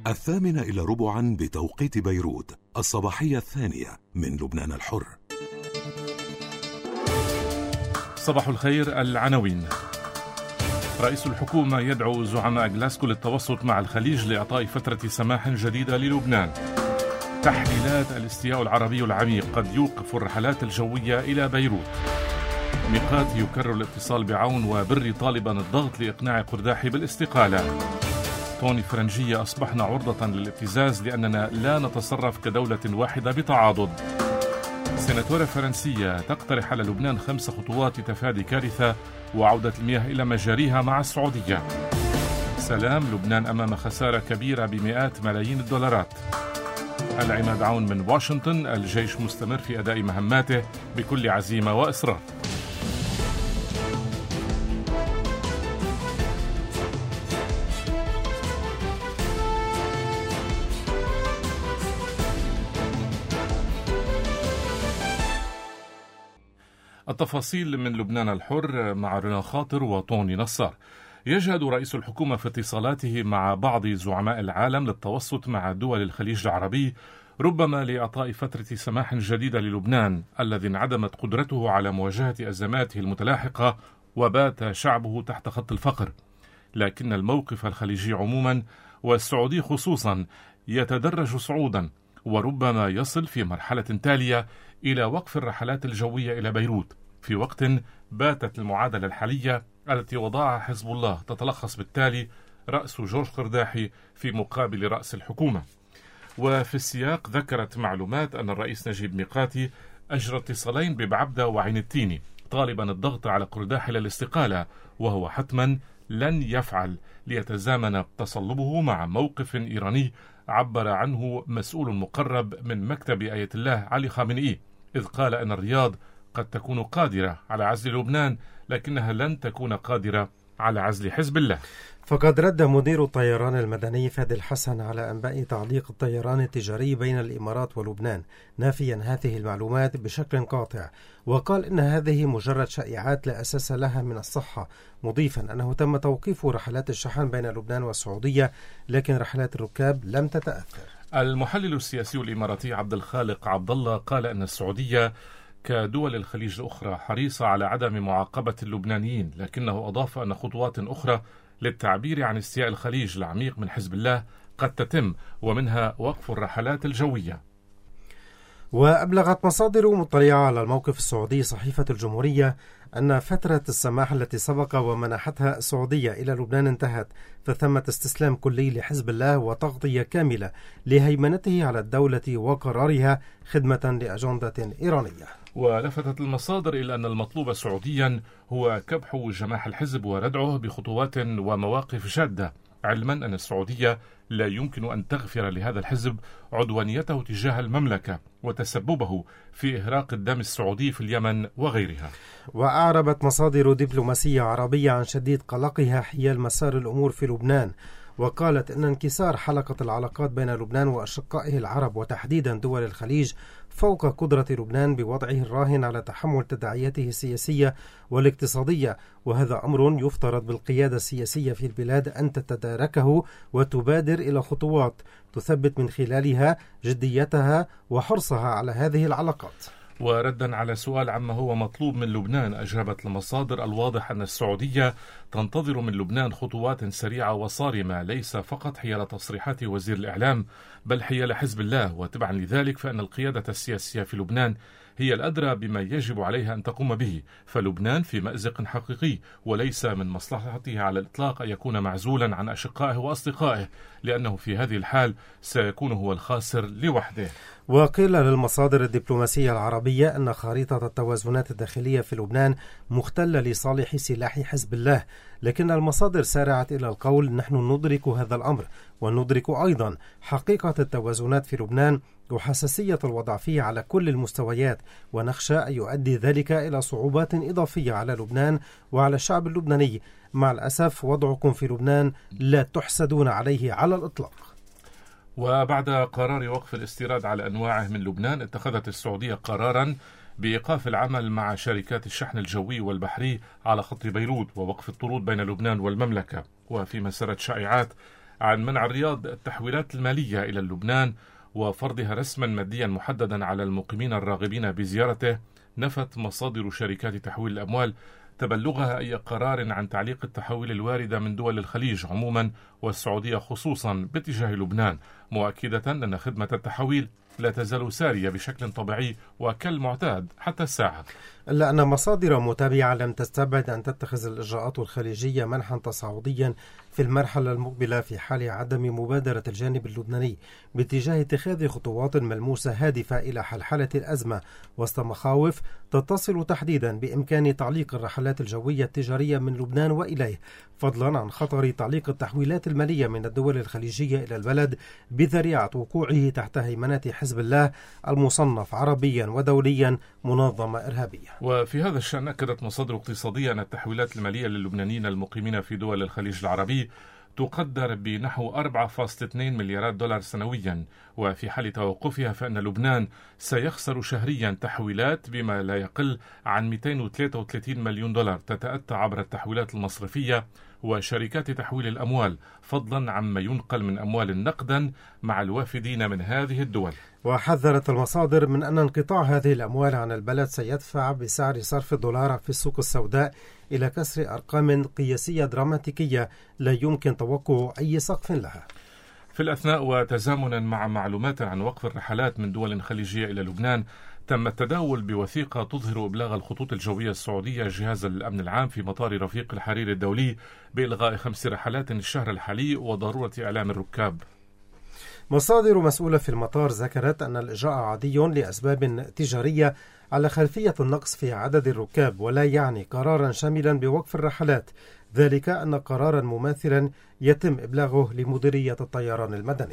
8:15 بتوقيت بيروت، الصباحية الثانية من لبنان الحر. صباح الخير. العناوين: رئيس الحكومة يدعو زعماء غلاسكو للتوسط مع الخليج لإعطاء فترة سماح جديدة للبنان. تحليلات الاستياء العربي العميق قد يوقف الرحلات الجوية إلى بيروت. ميقاتي يكرر الاتصال بعون وبري طالبا الضغط لإقناع قرداحي بالاستقالة. توني فرنجية: أصبحنا عرضة للابتزاز لأننا لا نتصرف كدولة واحدة بتعاضد. سيناتورة فرنسية تقترح على لبنان 5 خطوات لتفادي كارثة وعودة المياه إلى مجاريها مع السعودية. سلام: لبنان أمام خسارة كبيرة بمئات ملايين الدولارات. العماد عون من واشنطن: الجيش مستمر في أداء مهماته بكل عزيمة وإصرار. التفاصيل من لبنان الحر مع رنا خاطر وطوني نصار. يجهد رئيس الحكومة في اتصالاته مع بعض زعماء العالم للتوسط مع دول الخليج العربي، ربما لإعطاء فترة سماح جديدة للبنان الذي انعدمت قدرته على مواجهة أزماته المتلاحقة وبات شعبه تحت خط الفقر. لكن الموقف الخليجي عموما والسعودي خصوصا يتدرج صعودا، وربما يصل في مرحلة تالية إلى وقف الرحلات الجوية إلى بيروت، في وقت باتت المعادلة الحالية التي وضعها حزب الله تتلخص بالتالي رأس جورج قرداحي في مقابل رأس الحكومة. وفي السياق ذكرت معلومات أن الرئيس نجيب ميقاتي أجرى اتصالين ببعبدة وعين التيني طالبا الضغط على قرداحي للاستقالة، وهو حتما لن يفعل ليتزامن تصلبه مع موقف إيراني عبر عنه مسؤول مقرب من مكتب آية الله علي خامنئي، إذ قال أن الرياض قد تكون قادرة على عزل لبنان لكنها لن تكون قادرة على عزل حزب الله. فقد رد مدير الطيران المدني فادي الحسن على أنباء تعليق الطيران التجاري بين الإمارات ولبنان، نافيا هذه المعلومات بشكل قاطع، وقال إن هذه مجرد شائعات لا أساس لها من الصحة، مضيفا أنه تم توقيف رحلات الشحن بين لبنان والسعودية لكن رحلات الركاب لم تتأثر. المحلل السياسي الإماراتي عبد الخالق عبد الله قال أن السعودية كدول الخليج الأخرى حريصة على عدم معاقبة اللبنانيين، لكنه أضاف أن خطوات أخرى للتعبير عن استياء الخليج العميق من حزب الله قد تتم، ومنها وقف الرحلات الجوية. وأبلغت مصادر مطلعة على الموقف السعودي صحيفة الجمهورية أن فترة السماح التي سبق ومنحتها السعودية إلى لبنان انتهت، فثمة استسلام كلي لحزب الله وتغطية كاملة لهيمنته على الدولة وقرارها خدمة لأجندة إيرانية. ولفتت المصادر إلى أن المطلوب سعوديا هو كبح جماح الحزب وردعه بخطوات ومواقف جادة، علما أن السعودية لا يمكن أن تغفر لهذا الحزب عدوانيته تجاه المملكة وتسببه في إهراق الدم السعودي في اليمن وغيرها. وأعربت مصادر دبلوماسية عربية عن شديد قلقها حيال مسار الأمور في لبنان، وقالت أن انكسار حلقة العلاقات بين لبنان وأشقائه العرب وتحديدا دول الخليج فوق قدرة لبنان بوضعه الراهن على تحمل تداعياته السياسية والاقتصادية، وهذا أمر يفترض بالقيادة السياسية في البلاد أن تتداركه وتبادر إلى خطوات تثبت من خلالها جديتها وحرصها على هذه العلاقات. وردا على سؤال عما هو مطلوب من لبنان، أجابت المصادر الواضح أن السعودية تنتظر من لبنان خطوات سريعة وصارمة، ليس فقط حيال تصريحات وزير الإعلام بل حيال حزب الله، وتبعا لذلك فإن القيادة السياسية في لبنان هي الأدرى بما يجب عليها أن تقوم به، فلبنان في مأزق حقيقي وليس من مصلحته على الإطلاق أن يكون معزولا عن أشقائه وأصدقائه، لأنه في هذه الحال سيكون هو الخاسر لوحده. وقيل للمصادر الدبلوماسية العربية أن خريطة التوازنات الداخلية في لبنان مختلة لصالح سلاح حزب الله، لكن المصادر سارعت إلى القول نحن ندرك هذا الأمر، وندرك أيضا حقيقة التوازنات في لبنان وحساسية الوضع فيه على كل المستويات، ونخشى أن يؤدي ذلك إلى صعوبات إضافية على لبنان وعلى الشعب اللبناني. مع الأسف وضعكم في لبنان لا تحسدون عليه على الإطلاق. وبعد قرار وقف الاستيراد على أنواعه من لبنان، اتخذت السعودية قرارا بإيقاف العمل مع شركات الشحن الجوي والبحري على خط بيروت ووقف الطرود بين لبنان والمملكة. وفيما سرت شائعات عن منع الرياض التحويلات المالية إلى لبنان وفرضها رسما ماديا محددا على المقيمين الراغبين بزيارته، نفت مصادر شركات تحويل الأموال تبلغها أي قرار عن تعليق التحويل الواردة من دول الخليج عموما والسعودية خصوصا باتجاه لبنان، مؤكدة أن خدمة التحويل لا تزال سارية بشكل طبيعي وكالمعتاد حتى الساعة. إلا أن مصادر متابعة لم تستبعد أن تتخذ الإجراءات الخليجية منحا تصاعديا في المرحلة المقبلة في حال عدم مبادرة الجانب اللبناني باتجاه اتخاذ خطوات ملموسة هادفة إلى حلحلة الأزمة، وسط مخاوف تتصل تحديدا بإمكان تعليق الرحلات الجوية التجارية من لبنان وإليه، فضلا عن خطر تعليق التحويلات المالية من الدول الخليجية إلى البلد بذريعة وقوعه تحت هيمنة حزب الله المصنف عربيا ودوليا منظمة إرهابية. وفي هذا الشأن أكدت مصادر اقتصادية أن التحويلات المالية للبنانيين المقيمين في دول الخليج العربي تقدر بنحو 4.2 مليارات دولار سنويا، وفي حال توقفها فإن لبنان سيخسر شهريا تحويلات بما لا يقل عن 233 مليون دولار تتأتى عبر التحويلات المصرفية وشركات تحويل الأموال، فضلا عما ينقل من أموال نقدا مع الوافدين من هذه الدول. وحذرت المصادر من أن انقطاع هذه الأموال عن البلد سيدفع بسعر صرف الدولار في السوق السوداء إلى كسر أرقام قياسية دراماتيكية لا يمكن توقع أي سقف لها. في الأثناء وتزامنا مع معلومات عن وقف الرحلات من دول خليجية إلى لبنان، تم التداول بوثيقة تظهر إبلاغ الخطوط الجوية السعودية جهاز الأمن العام في مطار رفيق الحريري الدولي بإلغاء 5 رحلات الشهر الحالي وضرورة إعلام الركاب. مصادر مسؤولة في المطار ذكرت أن الإجراء عادي لأسباب تجارية على خلفية النقص في عدد الركاب، ولا يعني قرارا شاملا بوقف الرحلات، ذلك أن قرارا مماثلا يتم إبلاغه لمديرية الطيران المدني.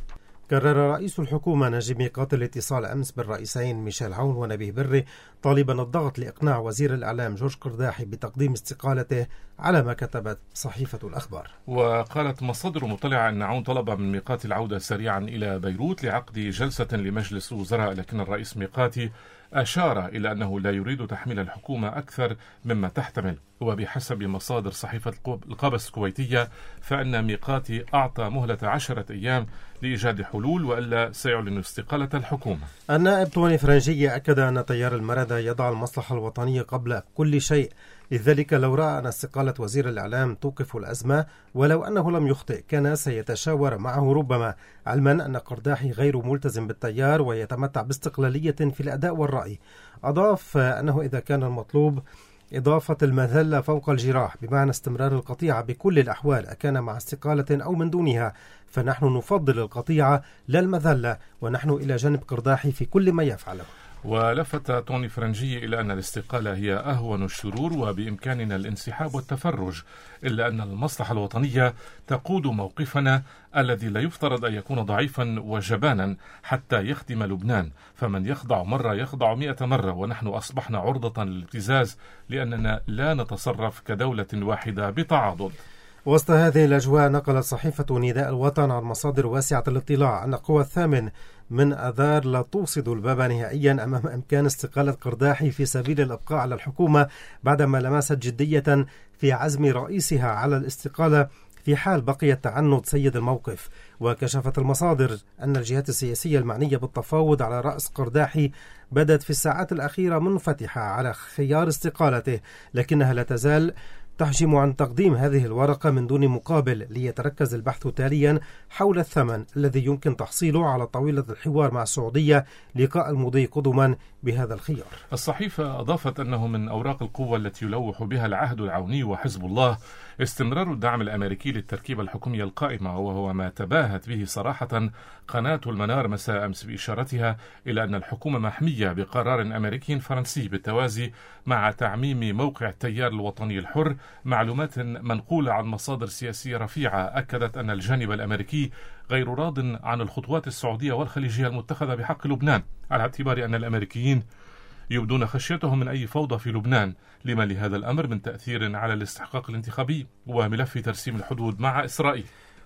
كرر رئيس الحكومة نجيب ميقات الاتصال أمس بالرئيسين ميشيل عون ونبيه بري طالبا الضغط لإقناع وزير الإعلام جورج قرداحي بتقديم استقالته على ما كتبت صحيفة الأخبار. وقالت مصادر مطلعة أن عون طلب من ميقات العودة سريعا إلى بيروت لعقد جلسة لمجلس الوزراء، لكن الرئيس ميقاتي أشار إلى أنه لا يريد تحميل الحكومة أكثر مما تحتمل. وبحسب مصادر صحيفة القابس الكويتية فإن ميقاتي أعطى مهلة 10 أيام لإيجاد حلول وإلا سيعلن استقالة الحكومة. النائب توني فرنجية أكد أن تيار المردة يضع المصلحة الوطنية قبل كل شيء، لذلك لو رأى أن استقالة وزير الإعلام توقف الأزمة ولو أنه لم يخطئ كان سيتشاور معه ربما، علما أن قرداحي غير ملتزم بالتيار ويتمتع باستقلالية في الأداء والرأي. أضاف أنه إذا كان المطلوب إضافة المذلة فوق الجراح بمعنى استمرار القطيعة بكل الأحوال أكان مع استقالة أو من دونها، فنحن نفضل القطيعة لا المذلة، ونحن إلى جانب قرداحي في كل ما يفعله. ولفت توني فرنجي إلى أن الاستقالة هي أهون الشرور وبإمكاننا الانسحاب والتفرج، إلا أن المصلحة الوطنية تقود موقفنا الذي لا يفترض أن يكون ضعيفا وجبانا حتى يخدم لبنان، فمن يخضع مرة يخضع 100 مرة، ونحن أصبحنا عرضة للابتزاز لأننا لا نتصرف كدولة واحدة بتعاضد. وسط هذه الأجواء نقلت صحيفة نداء الوطن عن مصادر واسعة الاطلاع أن قوى الثامن من آذار لا توصد الباب نهائيا أمام إمكان استقالة قرداحي في سبيل الإبقاء على الحكومة بعدما لمست جدية في عزم رئيسها على الاستقالة في حال بقي تعنت سيد الموقف. وكشفت المصادر أن الجهات السياسية المعنية بالتفاوض على رأس قرداحي بدت في الساعات الأخيرة منفتحة على خيار استقالته، لكنها لا تزال تحجم عن تقديم هذه الورقة من دون مقابل، ليتركز البحث تاليا حول الثمن الذي يمكن تحصيله على طاولة الحوار مع السعودية لقاء المضي قدما بهذا الخيار. الصحيفة أضافت أنه من أوراق القوة التي يلوح بها العهد العوني وحزب الله استمرار الدعم الأمريكي للتركيبة الحكومية القائمة، وهو ما تباهت به صراحة قناة المنار مساء أمس بإشارتها إلى أن الحكومة محمية بقرار أمريكي فرنسي بالتوازي مع تعميم موقع التيار الوطني الحر. معلومات منقولة عن مصادر سياسية رفيعة أكدت أن الجانب الأمريكي غير راض عن الخطوات السعودية والخليجية المتخذة بحق لبنان، على اعتبار أن الأمريكيين يبدون خشيتهم من أي فوضى في لبنان، لما لهذا الأمر من تأثير على الاستحقاق الانتخابي وملف ترسيم الحدود مع إسرائيل.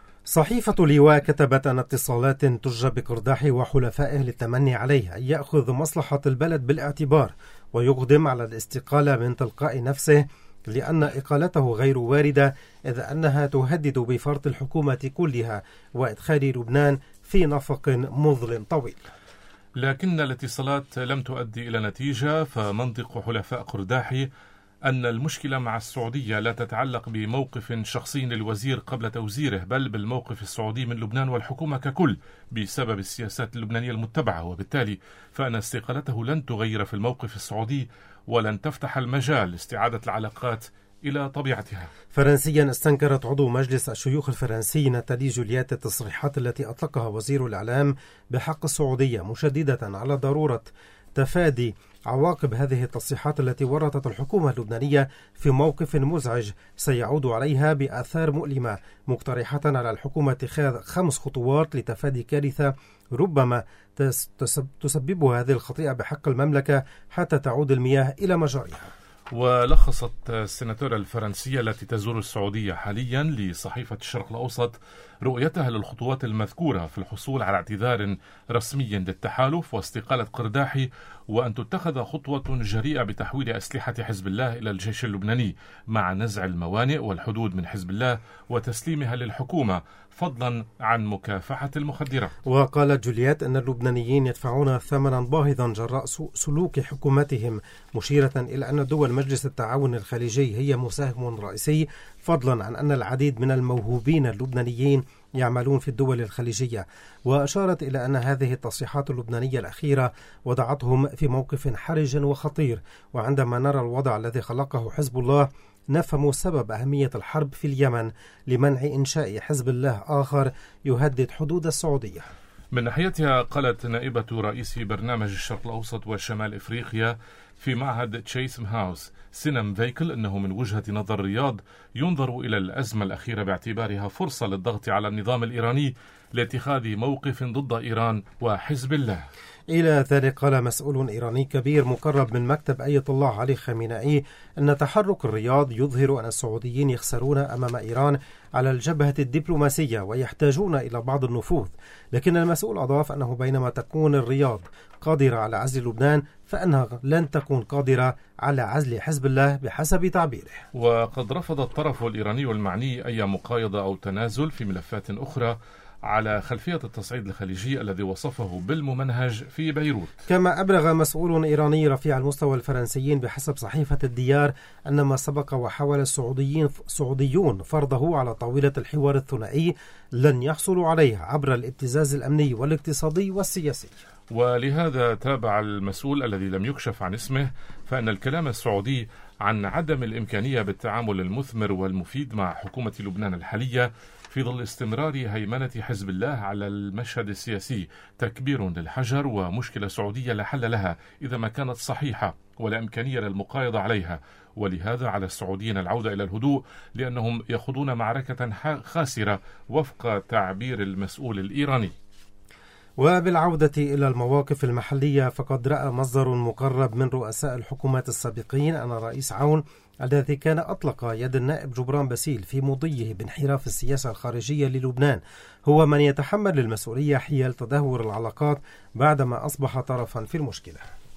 صحيفة لواء كتبت أن اتصالات تجرى بقرداحي وحلفائه للتمني عليه أن يأخذ مصلحة البلد بالاعتبار ويقدم على الاستقالة من تلقاء نفسه لأن إقالته غير واردة، إذ أنها تهدد بفرض الحكومة كلها وإدخال لبنان في نفق مظلم طويل. لكن الاتصالات لم تؤدي إلى نتيجة، فمنطق حلفاء قرداحي أن المشكلة مع السعودية لا تتعلق بموقف شخصي للوزير قبل توزيره، بل بالموقف السعودي من لبنان والحكومة ككل بسبب السياسات اللبنانية المتبعة، وبالتالي فإن استقالته لن تغير في الموقف السعودي ولن تفتح المجال لاستعادة العلاقات إلى طبيعتها. فرنسيا استنكرت عضو مجلس الشيوخ الفرنسي ناتالي جوليات التصريحات التي أطلقها وزير الإعلام بحق السعودية، مشددة على ضرورة تفادي عواقب هذه التصريحات التي ورطت الحكومة اللبنانية في موقف مزعج سيعود عليها بآثار مؤلمة، مقترحة على الحكومة اتخاذ 5 خطوات لتفادي كارثة ربما تسببها هذه الخطيئة بحق المملكة حتى تعود المياه إلى مجاريها. ولخصت السناتورة الفرنسية التي تزور السعودية حاليا لصحيفة الشرق الأوسط رؤيتها للخطوات المذكورة في الحصول على اعتذار رسمي للتحالف واستقالة قرداحي، وأن تتخذ خطوة جريئة بتحويل أسلحة حزب الله إلى الجيش اللبناني مع نزع الموانئ والحدود من حزب الله وتسليمها للحكومة، فضلا عن مكافحة المخدرات. وقالت جوليات أن اللبنانيين يدفعون ثمنا باهظا جراء سلوك حكومتهم، مشيرة إلى أن دول مجلس التعاون الخليجي هي مساهم رئيسي، فضلا عن أن العديد من الموهوبين اللبنانيين يعملون في الدول الخليجية. وأشارت إلى أن هذه التصريحات اللبنانية الأخيرة وضعتهم في موقف حرج وخطير، وعندما نرى الوضع الذي خلقه حزب الله نفهم سبب أهمية الحرب في اليمن لمنع إنشاء حزب الله آخر يهدد حدود السعودية. من ناحيتها قالت نائبة رئيس برنامج الشرق الأوسط وشمال إفريقيا في معهد تشيثم هاوس سينم فيكل أنه من وجهة نظر الرياض ينظر إلى الأزمة الأخيرة باعتبارها فرصة للضغط على النظام الإيراني لاتخاذ موقف ضد إيران وحزب الله. إلى ذلك قال مسؤول إيراني كبير مقرب من مكتب آية الله علي خامنئي أن تحرك الرياض يظهر أن السعوديين يخسرون أمام إيران على الجبهة الدبلوماسية ويحتاجون إلى بعض النفوذ، لكن المسؤول أضاف أنه بينما تكون الرياض قادرة على عزل لبنان فإنها لن تكون قادرة على عزل حزب الله بحسب تعبيره. وقد رفض الطرف الإيراني المعني أي مقايضة أو تنازل في ملفات أخرى على خلفية التصعيد الخليجي الذي وصفه بالممنهج في بيروت. كما أبلغ مسؤول إيراني رفيع المستوى الفرنسيين بحسب صحيفة الديار أن ما سبق وحاول السعوديون فرضه على طاولة الحوار الثنائي لن يحصلوا عليه عبر الابتزاز الأمني والاقتصادي والسياسي. ولهذا تابع المسؤول الذي لم يكشف عن اسمه فإن الكلام السعودي عن عدم الإمكانية بالتعامل المثمر والمفيد مع حكومة لبنان الحالية في ظل استمرار هيمنة حزب الله على المشهد السياسي تكبير للحجر ومشكلة سعودية لا حل لها إذا ما كانت صحيحة ولا إمكانية للمقايضة عليها، ولهذا على السعوديين العودة إلى الهدوء لأنهم يخوضون معركة خاسرة وفق تعبير المسؤول الإيراني. وبالعودة إلى المواقف المحلية فقد رأى مصدر مقرب من رؤساء الحكومات السابقين أن الرئيس عون الذي كان أطلق يد النائب جبران باسيل في مضيه بانحراف السياسة الخارجية للبنان هو من يتحمل المسؤولية حيال تدهور العلاقات بعدما أصبح طرفا في المشكلة.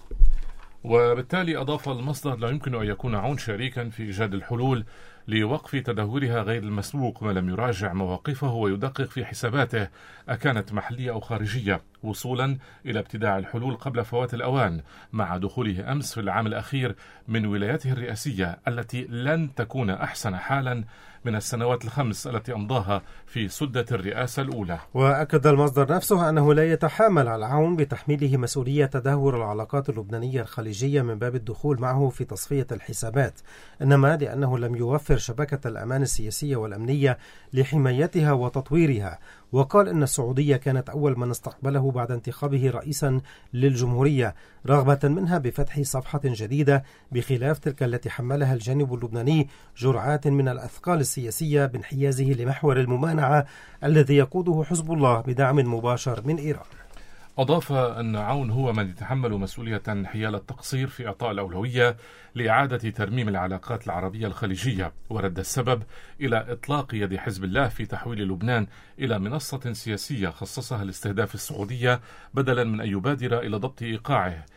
وبالتالي أضاف المصدر لا يمكن أن يكون عون شريكا في إيجاد الحلول لوقف تدهورها غير المسبوق ما لم يراجع مواقفه ويدقق في حساباته أكانت محلية أو خارجية، وصولا إلى ابتداع الحلول قبل فوات الأوان مع دخوله أمس في العام الأخير من ولايته الرئاسية التي لن تكون أحسن حالا من السنوات ال5 التي أمضاها في سدة الرئاسة الأولى. وأكد المصدر نفسه أنه لا يتحامل على عون بتحميله مسؤولية تدهور العلاقات اللبنانية الخليجية من باب الدخول معه في تصفية الحسابات، إنما لأنه لم يوفر شبكة الأمان السياسية والأمنية لحمايتها وتطويرها. وقال إن السعودية كانت أول من استقبله بعد انتخابه رئيسا للجمهورية رغبة منها بفتح صفحة جديدة بخلاف تلك التي حملها الجانب اللبناني جرعات من الأثقال السياسية بانحيازه لمحور الممانعة الذي يقوده حزب الله بدعم مباشر من إيران. أضاف أن عون هو من يتحمل مسؤولية حيال التقصير في إعطاء الأولوية لإعادة ترميم العلاقات العربية الخليجية، ورد السبب إلى إطلاق يد حزب الله في تحويل لبنان إلى منصة سياسية خصصها لاستهداف السعودية بدلا من أن يبادر إلى ضبط إيقاعه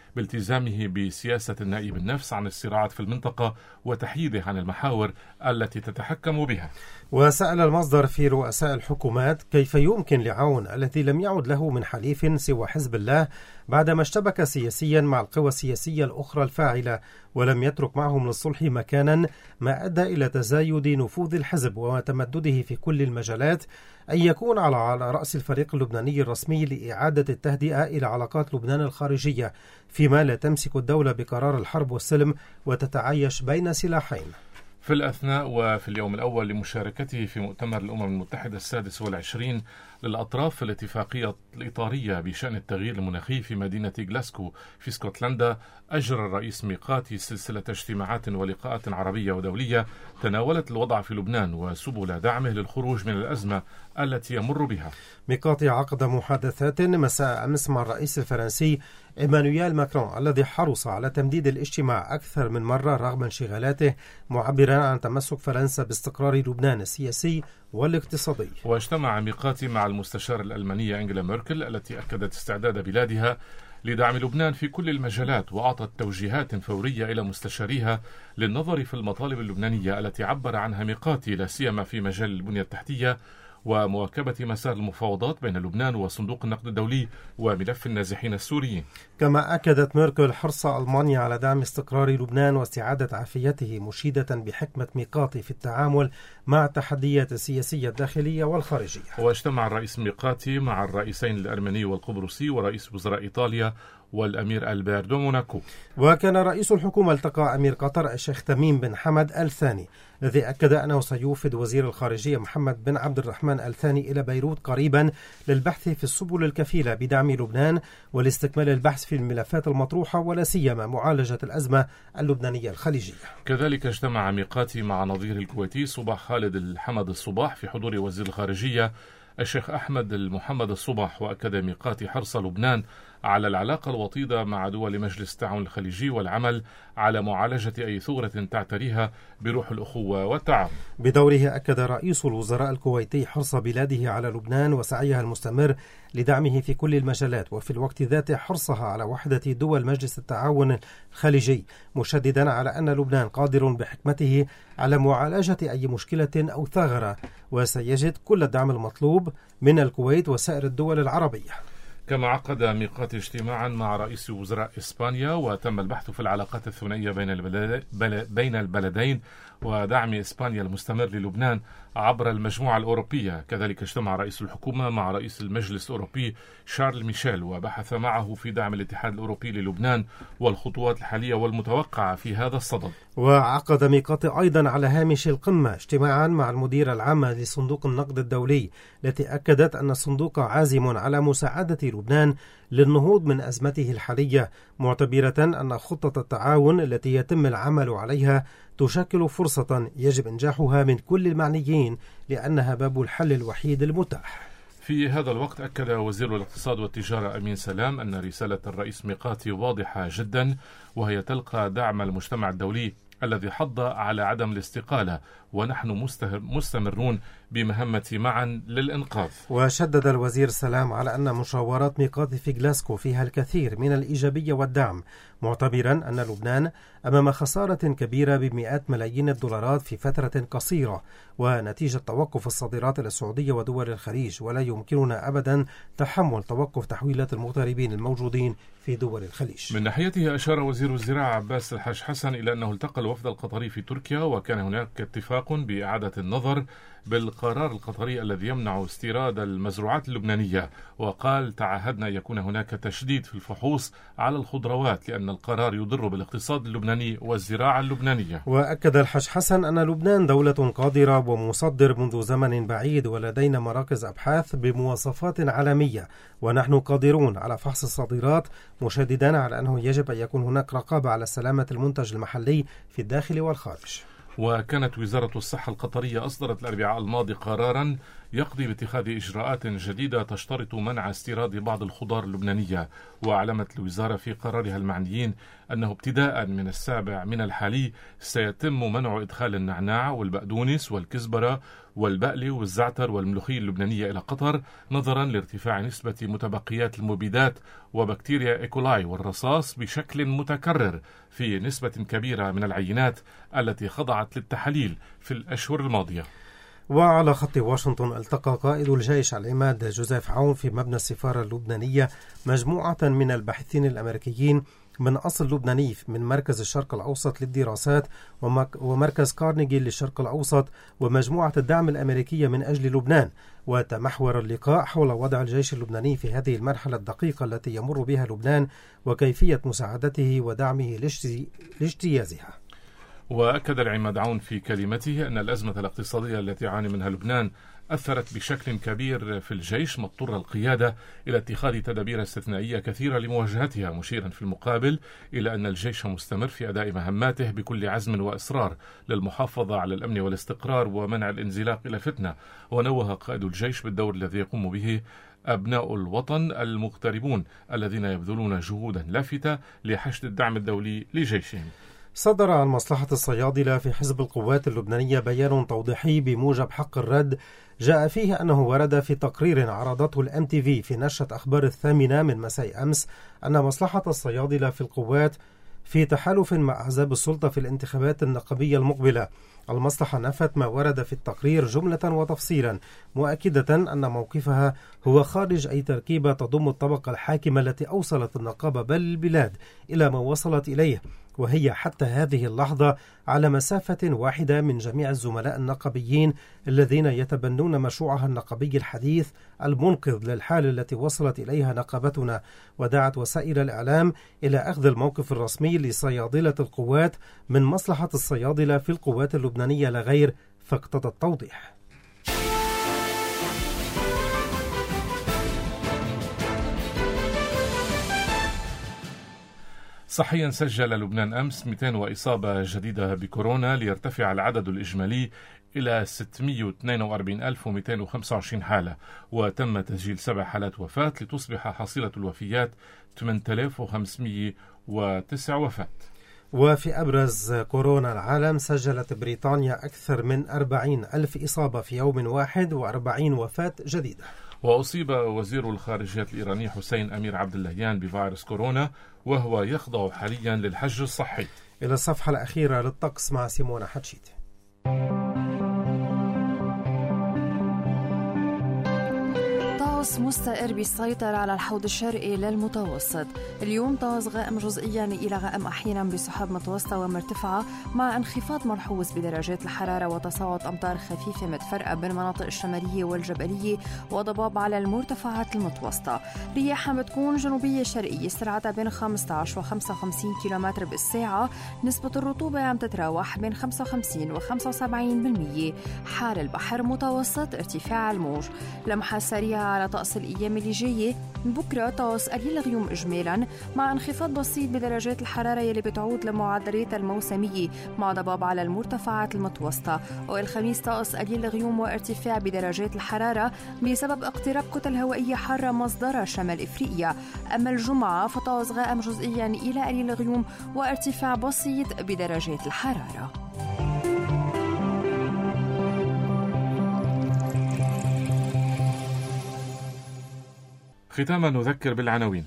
بالتزامه بسياسة النائب النفس عن الصراعات في المنطقة وتحييده عن المحاور التي تتحكم بها. وسأل المصدر في رؤساء الحكومات كيف يمكن لعون الذي لم يعد له من حليف سوى حزب الله بعدما اشتبك سياسيا مع القوى السياسية الأخرى الفاعلة ولم يترك معهم للصلح مكانا، ما أدى إلى تزايد نفوذ الحزب وتمدده في كل المجالات، أن يكون على رأس الفريق اللبناني الرسمي لإعادة التهدئة إلى علاقات لبنان الخارجية، فيما لا تمسك الدولة بقرار الحرب والسلم وتتعايش بين سلاحين. في الأثناء وفي اليوم الأول لمشاركته في مؤتمر الأمم المتحدة السادس والعشرين للأطراف في الاتفاقية الإطارية بشأن التغيير المناخي في مدينة غلاسكو في اسكتلندا، أجرى الرئيس ميقاتي سلسلة اجتماعات ولقاءات عربية ودولية تناولت الوضع في لبنان وسبل دعمه للخروج من الأزمة التي يمر بها. ميقاتي عقد محادثات مساء أمس مع الرئيس الفرنسي إيمانويل ماكرون الذي حرص على تمديد الاجتماع أكثر من مرة رغم انشغالاته، معبرا عن تمسك فرنسا باستقرار لبنان السياسي والاقتصادي. واجتمع ميقاتي مع المستشارة الألمانية أنجيلا ميركل التي أكدت استعداد بلادها لدعم لبنان في كل المجالات، وأعطت توجيهات فورية إلى مستشاريها للنظر في المطالب اللبنانية التي عبر عنها ميقاتي لا سيما في مجال البنية التحتية ومواكبة مسار المفاوضات بين لبنان وصندوق النقد الدولي وملف النازحين السوريين. كما أكدت ميركل حرص ألمانيا على دعم استقرار لبنان واستعادة عافيته، مشيدة بحكمة ميقاتي في التعامل مع التحديات السياسية الداخلية والخارجية. واجتمع الرئيس ميقاتي مع الرئيسين الأرمني والقبرصي ورئيس وزراء إيطاليا والأمير ألبيردو موناكو. وكان رئيس الحكومة التقى أمير قطر الشيخ تميم بن حمد آل ثاني الذي أكد أنه سيوفد وزير الخارجية محمد بن عبد الرحمن آل ثاني إلى بيروت قريبا للبحث في السبل الكفيلة بدعم لبنان ولاستكمال البحث في الملفات المطروحة ولا سيما معالجة الأزمة اللبنانية الخليجية. كذلك اجتمع ميقاتي مع نظير الكويتي صباح خالد الحمد الصباح في حضور وزير الخارجية الشيخ أحمد المحمد الصباح، وأكد ميقاتي حرص لبنان على العلاقة الوطيدة مع دول مجلس التعاون الخليجي والعمل على معالجة أي ثغرة تعتريها بروح الأخوة والتعاون. بدوره أكد رئيس الوزراء الكويتي حرص بلاده على لبنان وسعيها المستمر لدعمه في كل المجالات، وفي الوقت ذاته حرصها على وحدة دول مجلس التعاون الخليجي، مشددا على أن لبنان قادر بحكمته على معالجة أي مشكلة أو ثغرة وسيجد كل الدعم المطلوب من الكويت وسائر الدول العربية. كما عقد ميقاتي اجتماعا مع رئيس وزراء إسبانيا وتم البحث في العلاقات الثنائية بين البلدين ودعم إسبانيا المستمر للبنان عبر المجموعة الأوروبية. كذلك اجتمع رئيس الحكومة مع رئيس المجلس الأوروبي شارل ميشيل وبحث معه في دعم الاتحاد الأوروبي للبنان والخطوات الحالية والمتوقعة في هذا الصدد. وعقد ميقاتي أيضا على هامش القمة اجتماعا مع المديرة العامة لصندوق النقد الدولي التي أكدت أن الصندوق عازم على مساعدة لبنان للنهوض من أزمته الحالية، معتبرة أن خطة التعاون التي يتم العمل عليها تشكل فرصة يجب إنجاحها من كل المعنيين لأنها باب الحل الوحيد المتاح. في هذا الوقت أكد وزير الاقتصاد والتجارة أمين سلام أن رسالة الرئيس ميقاتي واضحة جدا، وهي تلقى دعم المجتمع الدولي الذي حض على عدم الاستقالة، ونحن مستمرون بمهمة معا للإنقاذ. وشدد الوزير سلام على أن مشاورات ميقاتي في غلاسكو فيها الكثير من الإيجابية والدعم، معتبرا أن لبنان أمام خسارة كبيرة بمئات ملايين الدولارات في فترة قصيرة ونتيجة توقف الصادرات إلى السعودية ودول الخليج، ولا يمكننا أبدا تحمل توقف تحويلات المغتربين الموجودين في دول الخليج. من ناحيته أشار وزير الزراعة عباس الحاج حسن إلى أنه التقى الوفد القطري في تركيا، وكان هناك اتفاق بإعادة النظر بالقرار القطري الذي يمنع استيراد المزروعات اللبنانية، وقال تعهدنا أن يكون هناك تشديد في الفحوص على الخضروات لأن القرار يضر بالاقتصاد اللبناني والزراعة اللبنانية. وأكد الحاج حسن أن لبنان دولة قادرة ومصدر منذ زمن بعيد، ولدينا مراكز أبحاث بمواصفات عالمية ونحن قادرون على فحص الصادرات، مشددا على أنه يجب أن يكون هناك رقابة على سلامة المنتج المحلي في الداخل والخارج. وكانت وزارة الصحة القطرية أصدرت الأربعاء الماضي قرارا يقضي باتخاذ إجراءات جديدة تشترط منع استيراد بعض الخضار اللبنانية. وأعلمت الوزارة في قرارها المعنيين أنه ابتداء من 7 من الحالي سيتم منع إدخال النعناع والبقدونس والكزبرة والبقلة والزعتر والملوخية اللبنانية إلى قطر، نظرا لارتفاع نسبة متبقيات المبيدات وبكتيريا إيكولاي والرصاص بشكل متكرر في نسبة كبيرة من العينات التي خضعت للتحاليل في الأشهر الماضية. وعلى خط واشنطن التقى قائد الجيش العماد جوزيف عون في مبنى السفارة اللبنانية مجموعة من الباحثين الأمريكيين من أصل لبناني من مركز الشرق الأوسط للدراسات ومركز كارنيجي للشرق الأوسط ومجموعة الدعم الأمريكية من أجل لبنان. وتمحور اللقاء حول وضع الجيش اللبناني في هذه المرحلة الدقيقة التي يمر بها لبنان وكيفية مساعدته ودعمه لاجتيازها. وأكد العماد عون في كلمته أن الأزمة الاقتصادية التي يعاني منها لبنان أثرت بشكل كبير في الجيش، مضطر القيادة إلى اتخاذ تدابير استثنائية كثيرة لمواجهتها، مشيرا في المقابل إلى أن الجيش مستمر في أداء مهماته بكل عزم وإصرار للمحافظة على الأمن والاستقرار ومنع الانزلاق إلى فتنة. ونوه قائد الجيش بالدور الذي يقوم به أبناء الوطن المغتربون الذين يبذلون جهودا لافتة لحشد الدعم الدولي لجيشهم. صدر عن مصلحة الصيادلة في حزب القوات اللبنانية بيان توضيحي بموجب حق الرد جاء فيه أنه ورد في تقرير عرضته الMTV في نشرة أخبار 8 من مساء أمس أن مصلحة الصيادلة في القوات في تحالف مع أحزاب السلطة في الانتخابات النقابية المقبلة. المصلحة نفت ما ورد في التقرير جملة وتفصيلا، مؤكدة أن موقفها هو خارج أي تركيبة تضم الطبقة الحاكمة التي أوصلت النقابة بل البلاد إلى ما وصلت إليه، وهي حتى هذه اللحظة على مسافة واحدة من جميع الزملاء النقابيين الذين يتبنون مشروعها النقابي الحديث المنقذ للحالة التي وصلت إليها نقابتنا. ودعت وسائل الإعلام إلى أخذ الموقف الرسمي لصيادلة القوات من مصلحة الصيادلة في القوات اللبنانية لا غير، فاقتضى التوضيح. صحيا سجل لبنان أمس 200 إصابة جديدة بكورونا ليرتفع العدد الإجمالي إلى 642,225 حالة، وتم تسجيل 7 حالات وفاة لتصبح حصيلة الوفيات 8509 وفاة. وفي أبرز كورونا العالم سجلت بريطانيا أكثر من 40,000 إصابة في يوم واحد و40 وفاة جديدة. وأصيب وزير الخارجية الإيراني حسين أمير عبد اللهيان بفيروس كورونا وهو يخضع حاليا للحجر الصحي. إلى الصفحة الأخيرة للطقس مع سيمونا حتشيت. طقس مستقر بيسيطر على الحوض الشرقي للمتوسط. اليوم طقس غائم جزئيا إلى غائم أحيانا بسحاب متوسطة ومرتفعة مع انخفاض ملحوظ بدرجات الحرارة وتصاعد أمطار خفيفة متفرقة بالمناطق الشمالية والجبلية وضباب على المرتفعات المتوسطة. رياح بتكون جنوبية شرقية سرعتها بين 15 و 55 كيلومتر بالساعة. نسبة الرطوبة عم تتراوح بين 55 و 75%. حال البحر متوسط، ارتفاع الموج. لمحة سريعة على طقس الأيام اللي جاية. بكرة طقس قليل غيوم إجمالا مع انخفاض بسيط بدرجات الحرارة يلي بتعود لمعدلاتها الموسمية مع ضباب على المرتفعات المتوسطة. والخميس طقس قليل غيوم وارتفاع بدرجات الحرارة بسبب اقتراب كتل هوائية حارة مصدرها شمال إفريقيا. أما الجمعة فطقس غائم جزئيا إلى قليل غيوم وارتفاع بسيط بدرجات الحرارة. ختاما نذكر بالعناوين.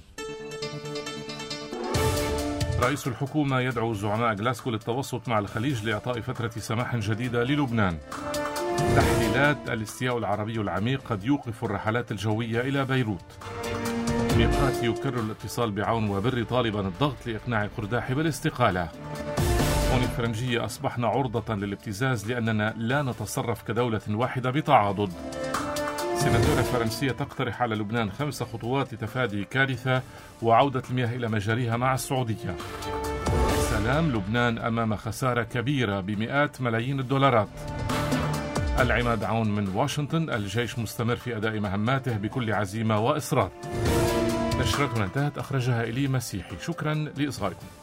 رئيس الحكومة يدعو زعماء غلاسكو للتوسط مع الخليج لإعطاء فترة سماح جديدة للبنان. تحليلات الاستياء العربي العميق قد يوقف الرحلات الجوية إلى بيروت. ميقات يكرر الاتصال بعون وبر طالبا الضغط لإقناع قرداحي بالاستقالة. هون الفرنجية أصبحنا عرضة للابتزاز لأننا لا نتصرف كدولة واحدة بتعاضد. سيناتورة فرنسية تقترح على لبنان 5 خطوات لتفادي كارثة وعودة المياه إلى مجاريها مع السعودية. سلام لبنان أمام خسارة كبيرة بمئات ملايين الدولارات. العماد عون من واشنطن. الجيش مستمر في أداء مهماته بكل عزيمة وإصرار. نشرتنا انتهت، أخرجها إلي مسيحي. شكرا لإصغائكم.